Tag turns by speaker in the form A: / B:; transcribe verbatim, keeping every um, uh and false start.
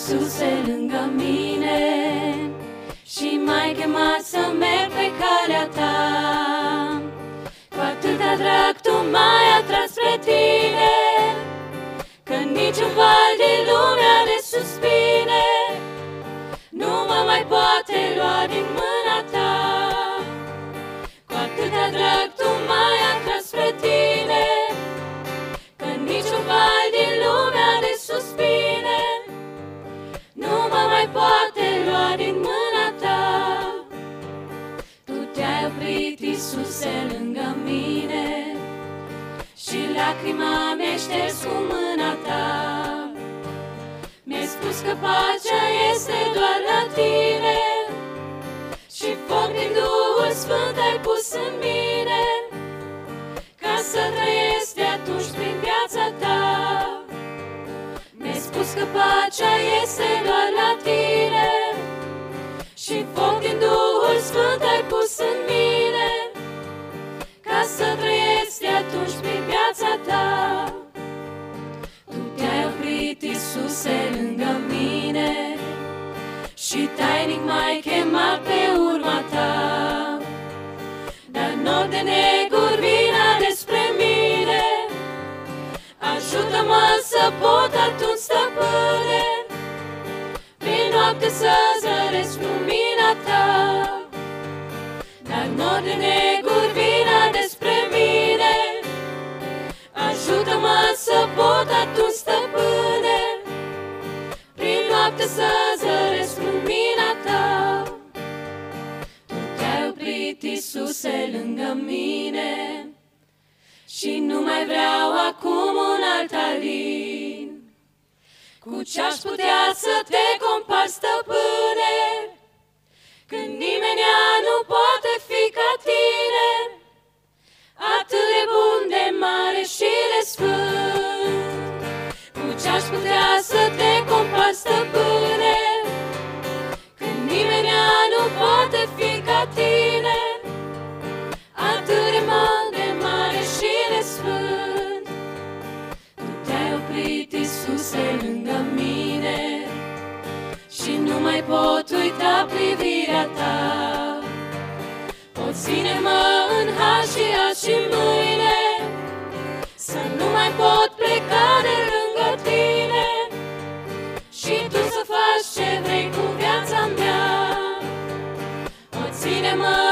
A: Iisuse, lângă mine și m-ai chemat să merg pe calea ta. Cu atâta drag tu m-ai atras spre tine, că niciun val din lumea de suspine nu mă mai poate lua din mâna ta. Cu atâta drag tu m-ai atras spre tine, că niciun val din lumea de suspine nu mă mai poate lua din mâna ta. Tu te-ai oprit, Iisuse, lângă mine și lacrima mi-ai șters cu mâna ta. Mi-ai spus că pacea este doar la tine și foc din Duhul Sfânt ai pus în mine, ca să trăiesc de atunci prin viața ta. Mi-ai spus că pacea este doar la tine și foc din Duhul Sfânt ai pus în mine, ca să trăiesc de atunci prin viața ta. Tu te-ai oprit, Iisuse, lângă mine și tainic m-ai chemat pe urma ta. Dar nori de neguri vina despre mine, ajută-mă să pot atunci, Stăpâne, prin noapte să zăresc lumina ta. Dar nori de neguri vina despre mine, ajută-mă să pot atunci, Stăpâne, prin noapte să zăresc lumina ta. Tu te-ai oprit, Iisuse, lângă mine și nu mai vreau acum un alt alin. Cu ce-aș putea să te compar, Stăpâne, când nimenea nu poate fi ca tine, atât de bun, de mare și de sfânt. Cu ce-aș putea să te compar, Stăpâne, când nimenea nu poate fi ca tine, atât de mare, de mare și de sfânt. Tu te-ai oprit, Iisuse, lângă mine și nu mai pot uita privirea ta. O ține-mă în har și azi și mâine, să nu mai pot pleca de lângă tine și tu să faci ce vrei cu viața mea. O ține-mă